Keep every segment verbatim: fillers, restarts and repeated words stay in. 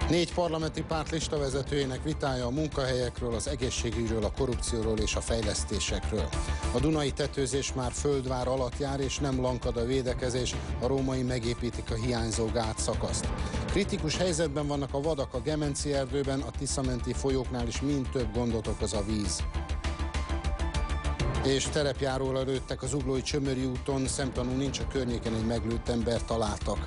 Négy parlamenti párt listavezetőjének vitája a munkahelyekről, az egészségügyről, a korrupcióról és a fejlesztésekről. A dunai tetőzés már földvár alatt jár, és nem lankad a védekezés, a római megépítik a hiányzó gátszakaszt. Kritikus helyzetben vannak a vadak a Gemenci erdőben, a Tisza-menti folyóknál is mind több gondot okoz a víz. És terepjáróra lőttek az Zuglói Csömöri úton, szemtanú nincs, a környéken egy meglőtt embert találtak.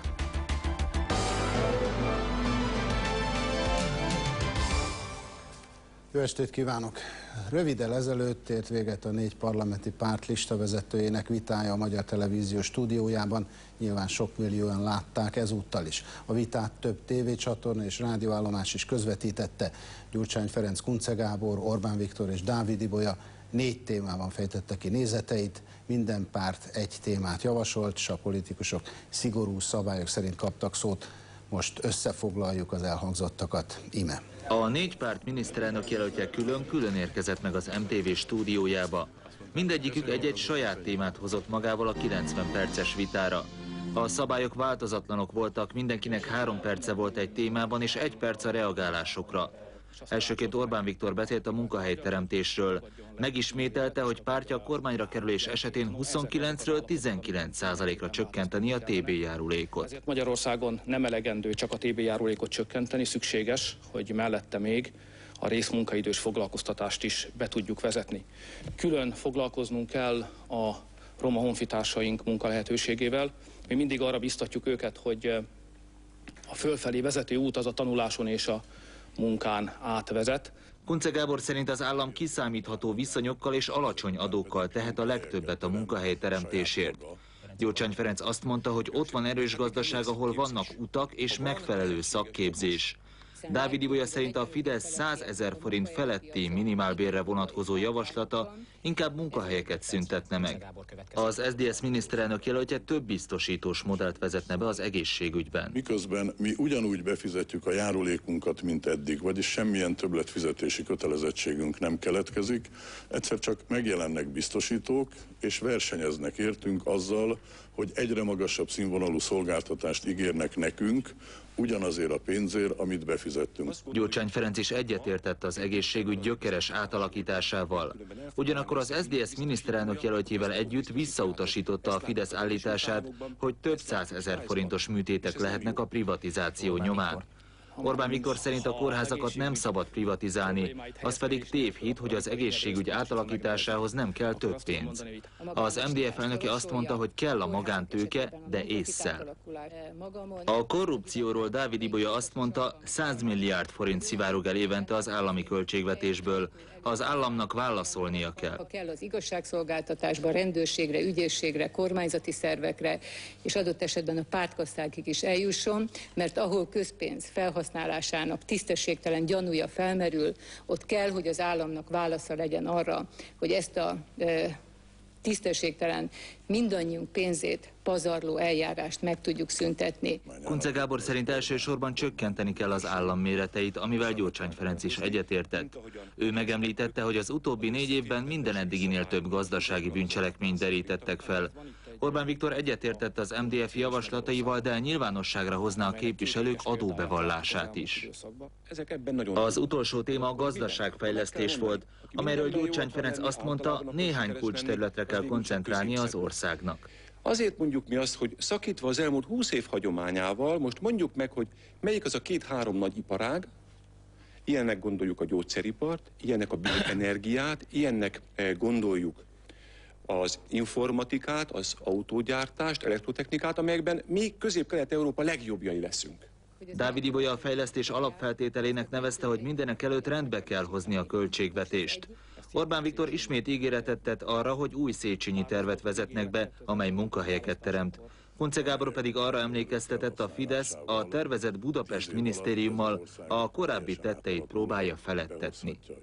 Jó estét kívánok! Röviddel ezelőtt ért véget a négy parlamenti párt listavezetőjének vitája a Magyar Televízió stúdiójában. Nyilván sok millióan látták ezúttal is. A vitát több tévécsatorna és rádióállomás is közvetítette. Gyurcsány Ferenc, Kunce Gábor, Orbán Viktor és Dávid Ibolya négy témában fejtette ki nézeteit. Minden párt egy témát javasolt, és a politikusok szigorú szabályok szerint kaptak szót. Most összefoglaljuk az elhangzottakat. Íme. A négy párt miniszterelnök jelöltje külön-külön érkezett meg az em té vé stúdiójába. Mindegyikük egy-egy saját témát hozott magával a kilencven perces vitára. A szabályok változatlanok voltak, mindenkinek három perce volt egy témában és egy perc a reagálásokra. Elsőként Orbán Viktor beszélt a munkahelyteremtésről. Megismételte, hogy pártja a kormányra kerülés esetén huszonkilencről tizenkilenc százalékra csökkenteni a té bé járulékot. Ezért Magyarországon nem elegendő csak a té bé járulékot csökkenteni, szükséges, hogy mellette még a részmunkaidős foglalkoztatást is be tudjuk vezetni. Külön foglalkoznunk kell a roma honfitársaink munkalehetőségével. Mi mindig arra biztatjuk őket, hogy a fölfelé vezető út az a tanuláson és a munkán átvezet. Kunce Gábor szerint az állam kiszámítható viszonyokkal és alacsony adókkal tehet a legtöbbet a munkahelyteremtésért. Gyurcsány Ferenc azt mondta, hogy ott van erős gazdaság, ahol vannak utak és megfelelő szakképzés. Dávid Ibolya szerint a Fidesz százezer forint feletti minimálbérre vonatkozó javaslata inkább munkahelyeket szüntetne meg. Az es zé dé es miniszterelnök jelöltje több biztosítós modellt vezetne be az egészségügyben. Miközben mi ugyanúgy befizetjük a járulékunkat, mint eddig, vagyis semmilyen többletfizetési kötelezettségünk nem keletkezik, egyszer csak megjelennek biztosítók, és versenyeznek értünk azzal, hogy egyre magasabb színvonalú szolgáltatást ígérnek nekünk, ugyanazért a pénzért, amit befizettünk. Gyurcsány Ferenc is egyetértett az egészségügy gyökeres átalakításával. Ugyanakkor az es zé dé es miniszterelnök jelöltjével együtt visszautasította a Fidesz állítását, hogy több százezer forintos műtétek lehetnek a privatizáció nyomán. Orbán Viktor szerint a kórházakat nem szabad privatizálni, az pedig tévhit, hogy az egészségügy átalakításához nem kell több pénz. Az em dé ef elnöke azt mondta, hogy kell a magántőke, de ésszel. A korrupcióról Dávid Ibolya azt mondta, száz milliárd forint szivárog el évente az állami költségvetésből. Az államnak válaszolnia kell. Ha kell az igazságszolgáltatásba, rendőrségre, ügyészségre, kormányzati szervekre, és adott esetben a pártkasszákig is eljusson, mert ahol közpénz felhasználásának tisztességtelen gyanúja felmerül, ott kell, hogy az államnak válasza legyen arra, hogy ezt a e, tisztességtelen, mindannyiunk pénzét pazarló eljárást meg tudjuk szüntetni. Kunce Gábor szerint elsősorban csökkenteni kell az állam méreteit, amivel Gyurcsány Ferenc is egyetértett. Ő megemlítette, hogy az utóbbi négy évben minden eddiginél több gazdasági bűncselekményt derítettek fel. Orbán Viktor egyetértett az em dé ef javaslataival, de nyilvánosságra hozná a képviselők adóbevallását is. Az utolsó téma a gazdaságfejlesztés volt, amelyről Gyurcsány Ferenc azt mondta, néhány kulcsterületre kell koncentrálnia az országnak. Azért mondjuk mi azt, hogy szakítva az elmúlt húsz év hagyományával, most mondjuk meg, hogy melyik az a két-három nagy iparág, ilyennek gondoljuk a gyógyszeripart, ilyennek a bioenergiát, ilyennek gondoljuk az informatikát, az autógyártást, elektrotechnikát, amelyekben mi Közép-Kelet-Európa legjobbjai leszünk. Dávid Ibolya a fejlesztés alapfeltételének nevezte, hogy mindenek előtt rendbe kell hozni a költségvetést. Orbán Viktor ismét ígéretet tett arra, hogy új Széchenyi tervet vezetnek be, amely munkahelyeket teremt. Kunce Gábor pedig arra emlékeztetett, a Fidesz a tervezett Budapest minisztériummal a korábbi tetteit próbálja feledtetni.